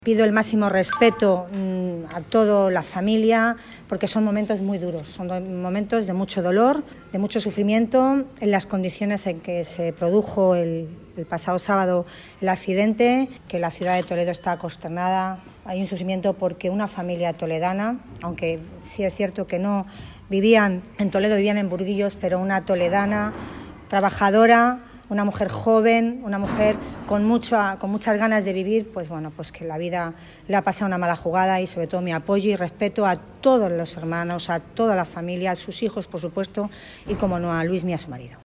Pido el máximo respeto a toda la familia porque son momentos muy duros, son momentos de mucho dolor, de mucho sufrimiento en las condiciones en que se produjo el pasado sábado el accidente, que la ciudad de Toledo está consternada. Hay un sufrimiento porque una familia toledana, aunque sí es cierto que no vivían en Toledo, vivían en Burguillos, pero una toledana trabajadora, una mujer joven, una mujer con muchas ganas de vivir, pues que la vida le ha pasado una mala jugada, y sobre todo mi apoyo y respeto a todos los hermanos, a toda la familia, a sus hijos, por supuesto, y como no a Luismi, a su marido.